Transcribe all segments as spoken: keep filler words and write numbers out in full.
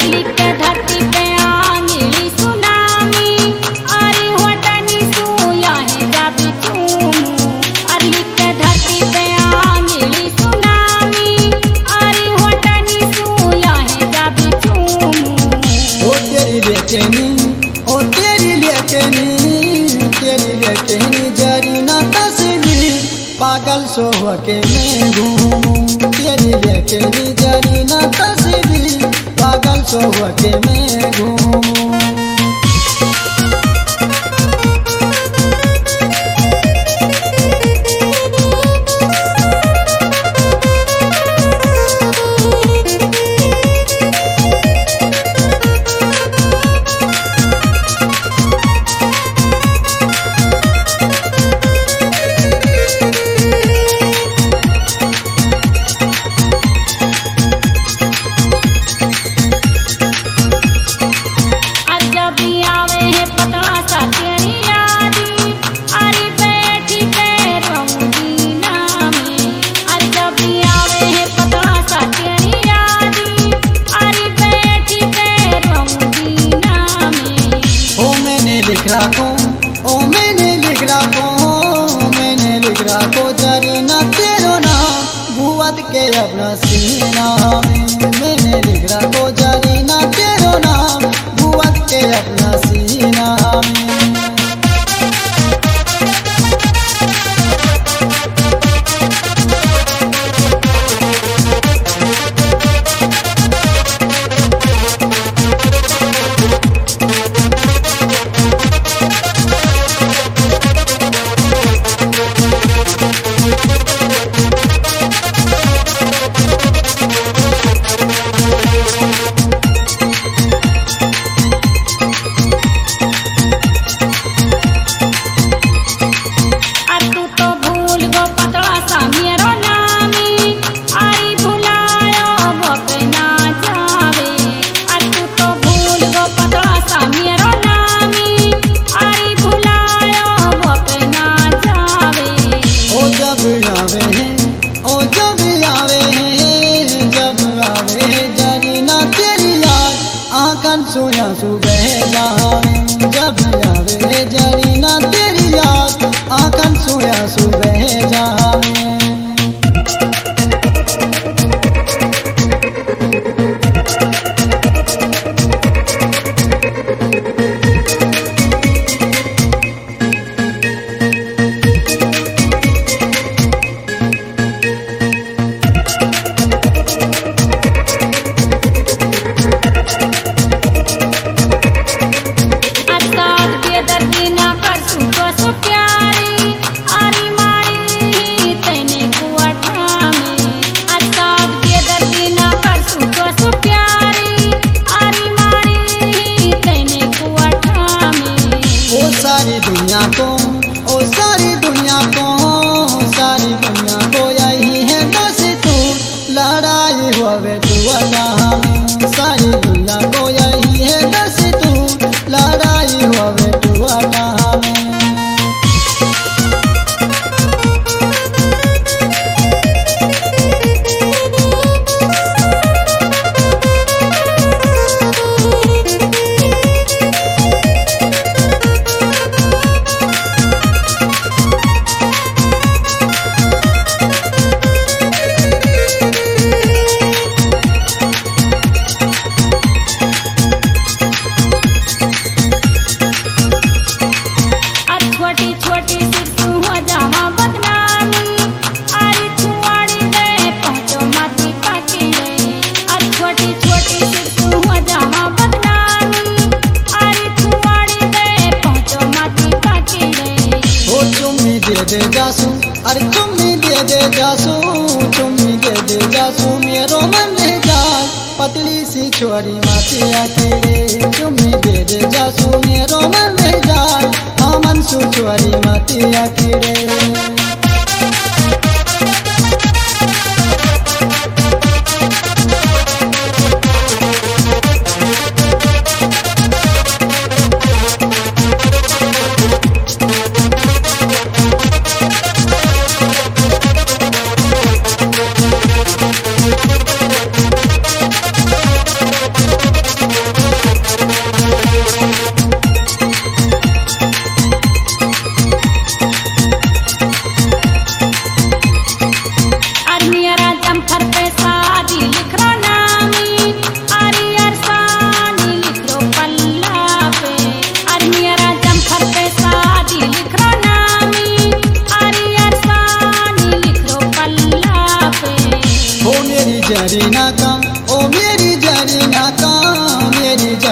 लिख के धरती पे आंधी सुनामी अरे वतनी सुया है जाबी चूमू अरे लिख के धरती पे आंधी सुनामी अरे वतनी सुया है जाबी चूमू। ओ तेरी बेचैनी ओ तेरी बेचैनी तेरी बेचैनी जरी ना तस्वीर पागल सो के मैं घूमूं तेरी बेचैनी जरी ना तस्वीर पागल सो के मैं घूमूं। लिख रखो ओ मैंने लिख रखो मैंने लिख रखो जरी ना तेरो नाम भुवत के अपना सीना में मैंने लिख रखो जरी ना तेरो नाम भुवत के अपना सीना में। सोया सुबह जाए जब आवे जरी ना तेरी याद आकन सोया सुबह जाए। सारी दुनिया को ओ सारी दुनिया को सारी दुनिया को यही है बस तू लड़ाई होवे तू अदा सारी दुनिया को यही है बस तू लड़ाई होवे तू अदा। दे दे जासू अरे चुम्मी दे दे जासू चुम्मी दे दे जासू मेरो मन ले जा पतली सी छोरी मातिया के चुम्मी दे दे जासू मेरो मन ले जा हमन सु छोरी मातिया के।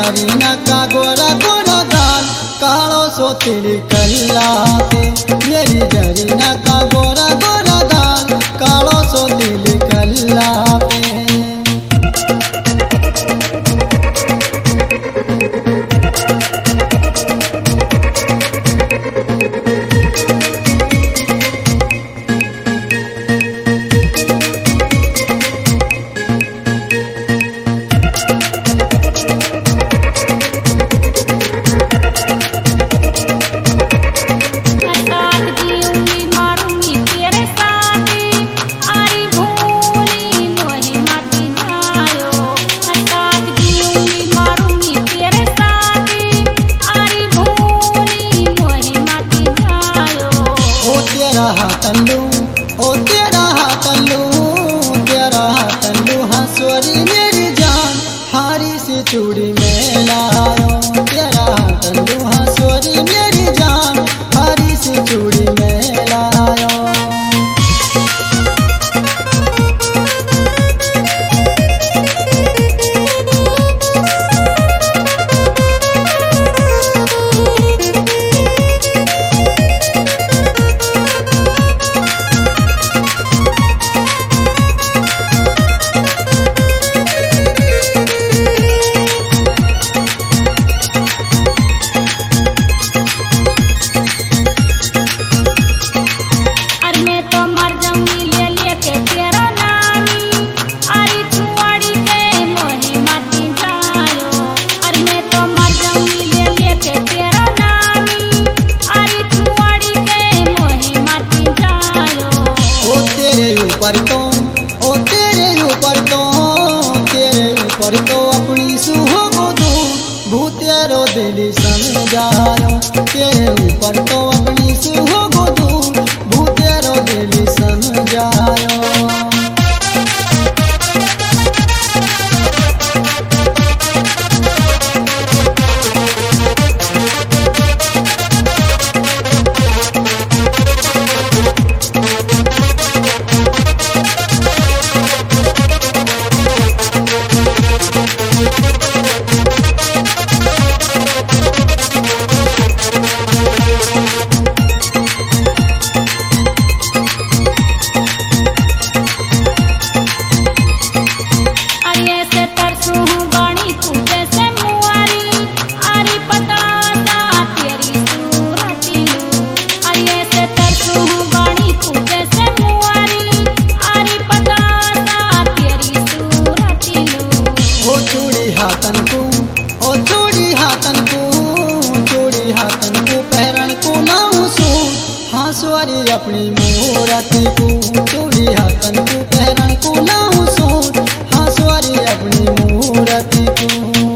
जरीना का गोरा गोरा गाल कालो सो तेरे कल्लाते मेरी जरीना का गोरा गोरा गाल कालो सो तेरे कल्लाते तल्लू ओ तेरा तल्लू तेरा तल्लू हंसवरी मेरी जान हारी सी चूड़ी में लायो तेरा तल्लू हंसवरी मेरी जान हारी सी चूड़ी में लायो ऊपर तो ओ तेरे ऊपर तो तेरे ऊपर तो अपनी सुहो को दो भूतेरो दिल समझायो तेरे ऊपर तो अपनी सुहो को दो भूतेरो दिल समझायो हाथन को ओ चूड़ी हाथन को चूड़ी हाथन को पहरन को नाऊ सो हांसवारी अपनी मूरति को चूड़ी हाथन को पहरन को नाऊ सो हांसवारी अपनी मूरति को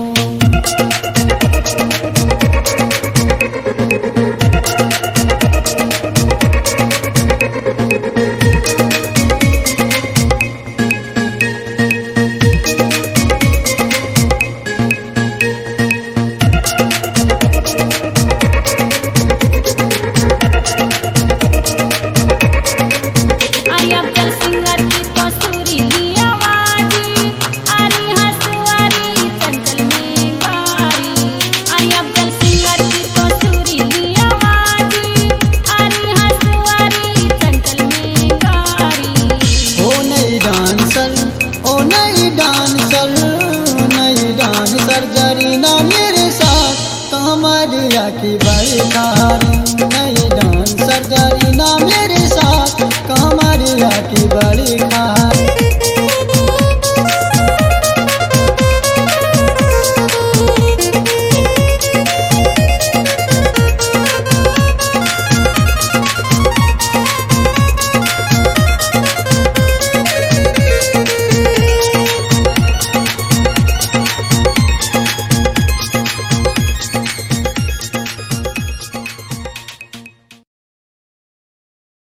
जरीना मेरे साथ कमरिया की बड़ी नई डांसर जरीना मेरे साथ कमरिया की बड़ी खार